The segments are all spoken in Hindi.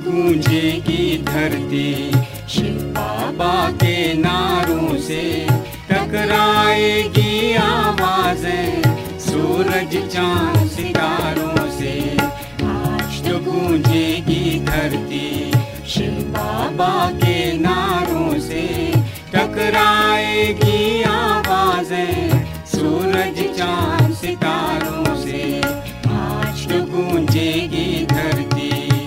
गूंजेगी धरती, शिव बाबा के नारों से टकराएगी आवाजें, सूरज चांद सितारों से आज तो गूंजेगी धरती, शिव बाबा के नारों से टकराएगी आवाजें, सूरज चांद सितारों से आज तो गूंजेगी धरती।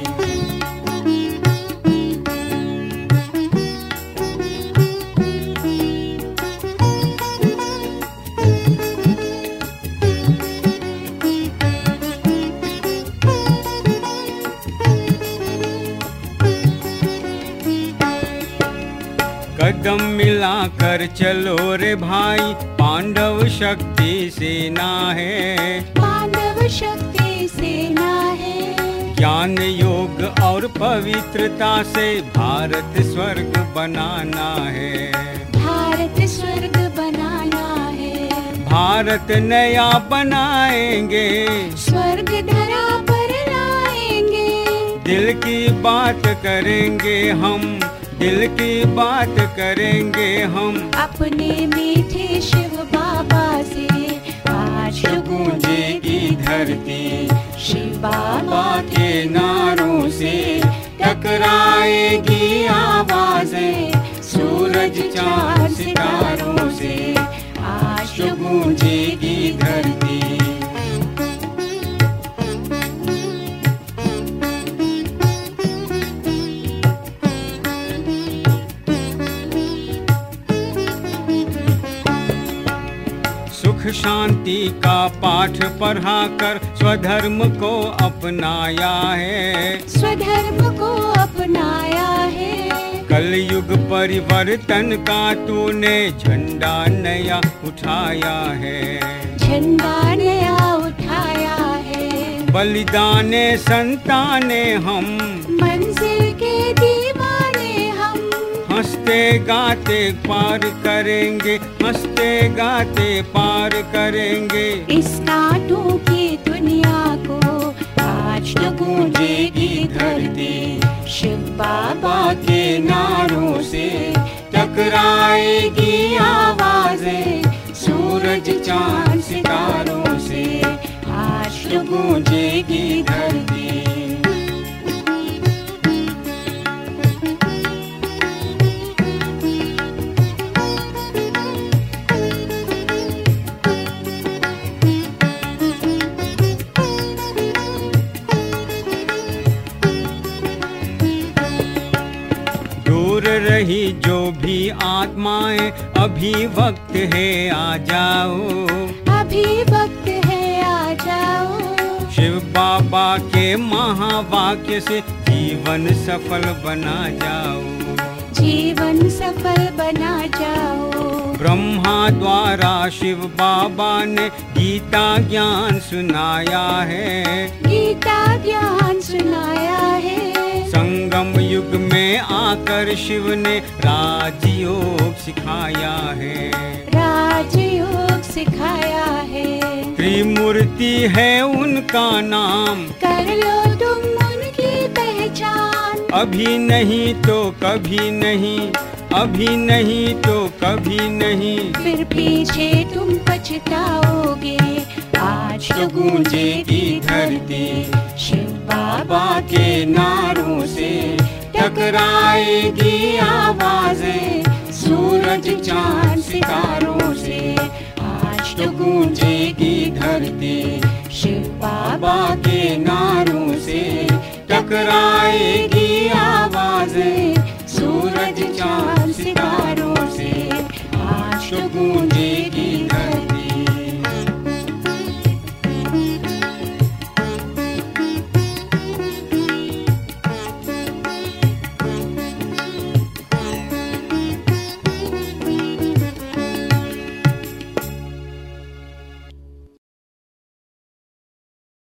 कदम मिलाकर चलो रे भाई, पांडव शक्ति सेना है, पांडव शक्ति सेना है। ज्ञान योग और पवित्रता से भारत स्वर्ग बनाना है, भारत स्वर्ग बनाना है। भारत नया बनाएंगे, स्वर्ग धरा पर लाएंगे, दिल की बात करेंगे हम, दिल की बात करेंगे हम, अपने मीठे शिव बाबा से आज तो गूंजेगी धरती, शिव बाबा के नारों से टकराएगी आवाजें, सूरज चांद सितारों से आज तो गूंजेगी धरती। सुख शांति का पाठ पढ़ाकर स्वधर्म को अपनाया है, स्वधर्म को अपनाया है। कलयुग परिवर्तन का तूने झंडा नया उठाया है, झंडा नया उठाया है। बलिदाने संताने हम, मंजिल के दीवाने हम, हंसते गाते पार करेंगे, हंसते गाते पार करेंगे। इस कांटों की दुनिया को आज तो गूंजेगी धरती, शिव बाबा के नारों से टकराएगी आवाजें, सूरज चांद सितारों से आज तो गूंजेगी धरती। दूर रही जो भी आत्माएं, अभी वक्त है आ जाओ, अभी वक्त है आ जाओ। शिव बाबा के महावाक्य से जीवन सफल बना जाओ, जीवन सफल बना जाओ। ब्रह्मा द्वारा शिव बाबा ने गीता ज्ञान सुनाया है, गीता ज्ञान सुनाया है। संगम युग में आकर शिव ने राजयोग सिखाया है, राजयोग सिखाया है। त्रिमूर्ति है उनका नाम, कर लो तुम उनकी पहचान। अभी नहीं तो कभी नहीं, अभी नहीं तो कभी नहीं, फिर पीछे तुम पछताओगे आज तो गूंजेगी धरती, शिव बाबा के नारों से टकराएगी आवाजें, सूरज चांद सितारों से आज तो गूंजेगी धरती, शिव बाबा के नारों से टकराएगी